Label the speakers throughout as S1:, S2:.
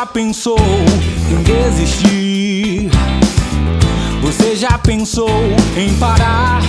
S1: pensou em desistir? Você já pensou em parar?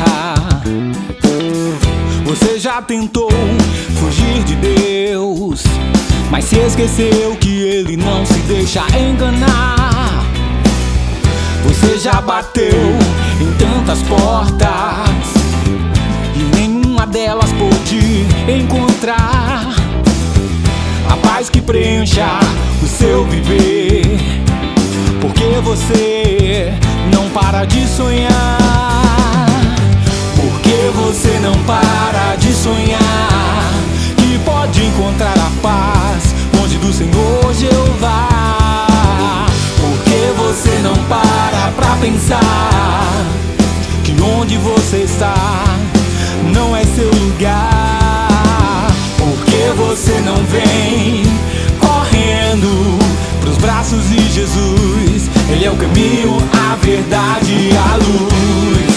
S1: Você já tentou fugir de Deus, mas se esqueceu que Ele não se deixa enganar. Você já bateu em tantas portas e nenhuma delas pôde encontrar a paz que preencha o seu viver, porque você não para de sonhar. Porque você não para de sonhar que pode encontrar a paz longe do Senhor Jeová. Porque você não para pra pensar que onde você está não é seu lugar. Porque você não vem correndo pros braços de Jesus. Ele é o caminho, a verdade e a luz.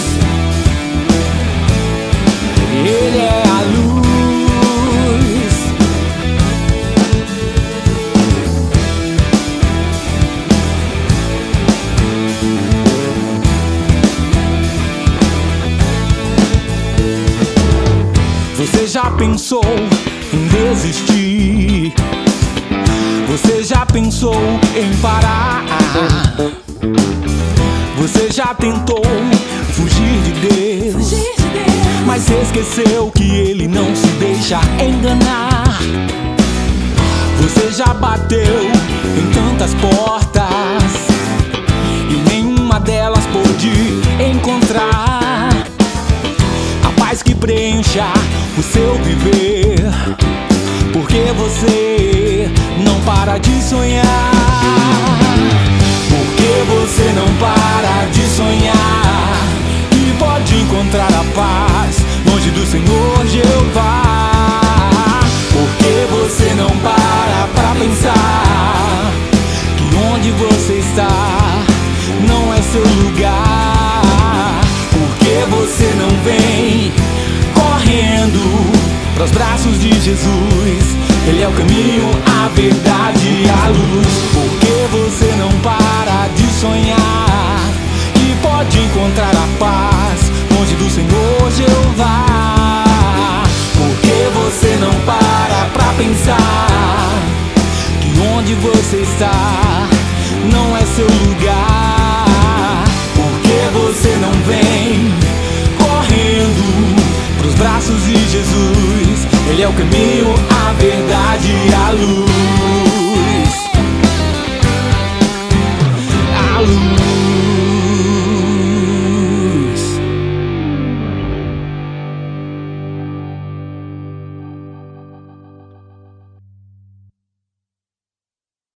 S1: Ele é a luz. Você já pensou em desistir? Você já pensou em parar? Você já tentou fugir de Deus, mas se esqueceu que Ele não se deixa enganar. Você já bateu em tantas portas e nenhuma delas pôde encontrar a paz que preencha o seu viver, porque você não para de sonhar. Porque você não para de sonhar que pode encontrar a paz longe do Senhor Jeová. Porque você não para pra pensar que onde você está não é seu lugar. Porque você não vem correndo pros braços de Jesus. Ele é o caminho, a verdade e a luz. Porque você não para de sonhar que pode encontrar a paz longe do Senhor Jeová. Porque você não para pra pensar que onde você está não é seu lugar. Porque você não vem correndo pros braços de Jesus. Ele é o caminho, a verdade e a luz. A luz.